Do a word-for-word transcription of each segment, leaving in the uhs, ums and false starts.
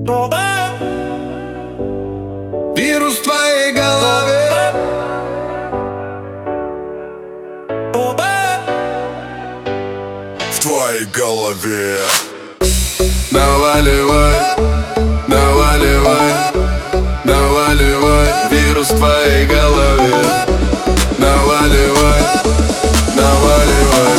Вирус в твоей голове. В твоей голове. Наваливай, наваливай, наваливай. Вирус в твоей голове. Наваливай, наваливай.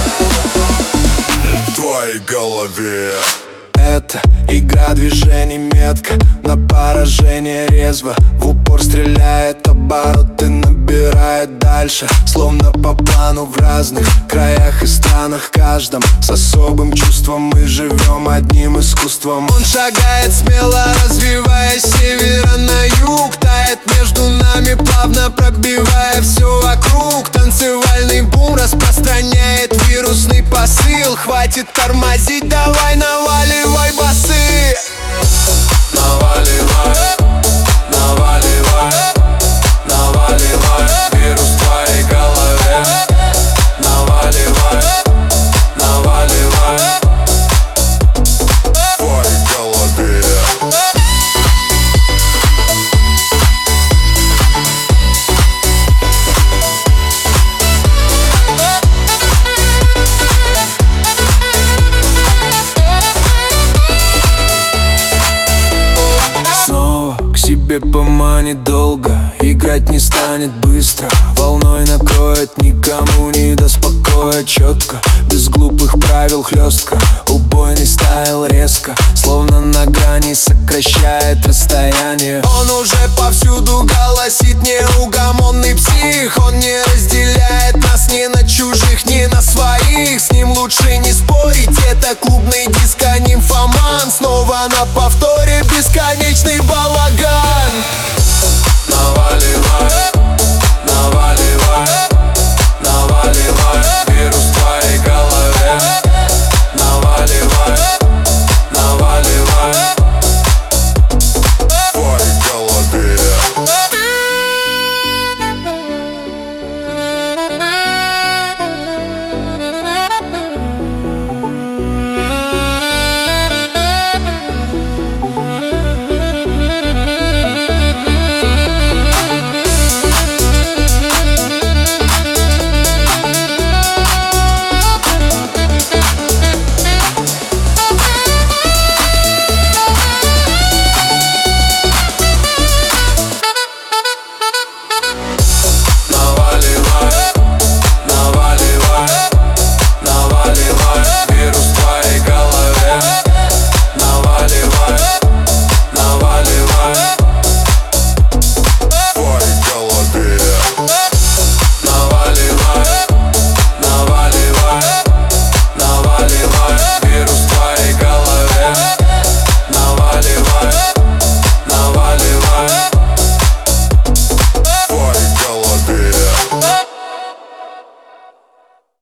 В твоей голове. Это игра движений метко, на поражение резво. В упор стреляет, обороты набирает дальше. Словно по плану в разных краях и странах, каждом с особым чувством. Мы живем одним искусством. Он шагает смело, развиваясь с севера на юг. Тает между нами, плавно пробивая все вокруг. Танцевальный бум распространяет вирусный посыл. Хватит тормозить, давай наваливай басы. Наваливай, наваливай, наваливай. Вирус в твоей голове. Наваливай, наваливай. В твоей голове. Тебе поманит долго, играть не станет быстро. Волной накроет, никому не даст покоя. Четко, без глупых правил хлестко. Убойный стайл резко, словно на грани сокращает расстояние. Он уже повсюду голосит, неугомонный псих. Он не разделяет нас ни на чужих, ни на своих. С ним лучше не спорить, это клубный